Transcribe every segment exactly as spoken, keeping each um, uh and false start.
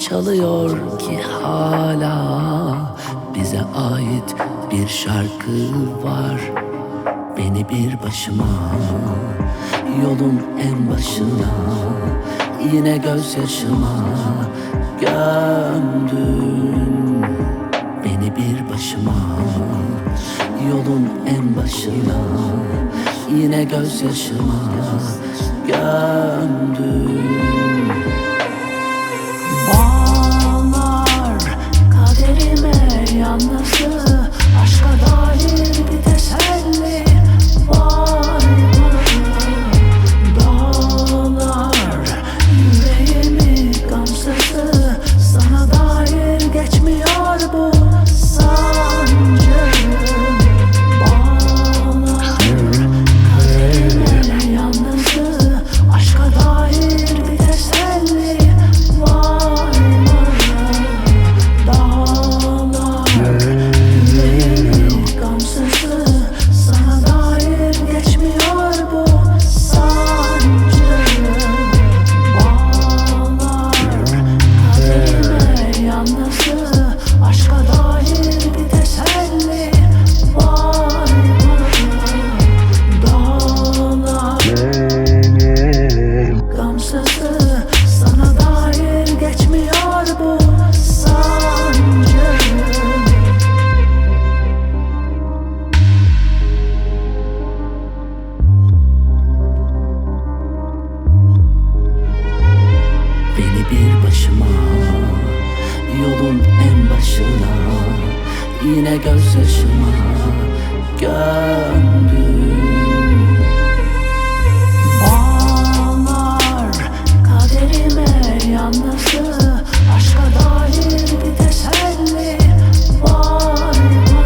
çalıyor ki hala bize ait bir şarkı var. Beni bir başıma yolun en başına, yine gözyaşıma gömdün. Beni bir başıma yolun en başına, yine gözyaşıma gömdün. Bağlar kaderime yalnızlığı, aşka dair bir teselli var mı? Dağlar yüreğimi gamsızlığı, sana dair geçmiyor bu sancı. Bağlar kaderime yalnızlığı, aşka dair bir teselli var mı? Dağlar yüreğimi gamsızlığı, sana dair geçmiyor bu sancı. Bağlar kaderime yalnızlığı, aşka dair bir teselli var mı? Dağlar gamsızlığı, sana dair geçmiyor bu sancı. Beni bir başıma yolun en başına, yine gözyaşıma gömdün. Bağlar kaderime yalnızlığı, aşka dair bir teselli var mı?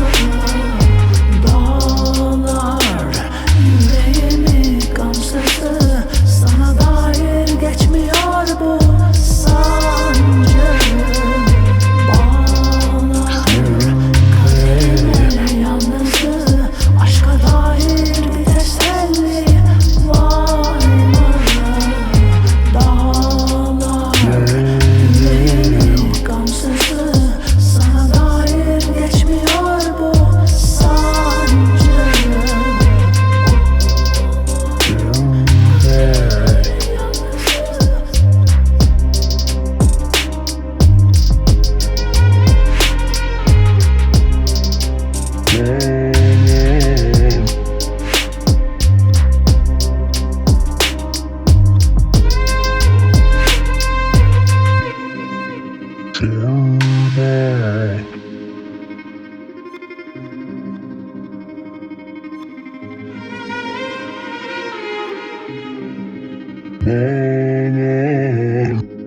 Dağlar yüreğimi gamsızlığı, sana dair geçmiyor bu sancı. Bağlar kaderime yalnızlığı, aşka dair bir teselli var mı? Dağlar yüreğimi gamsızlığı, sana dair geçmiyor bu sancı. Yeah.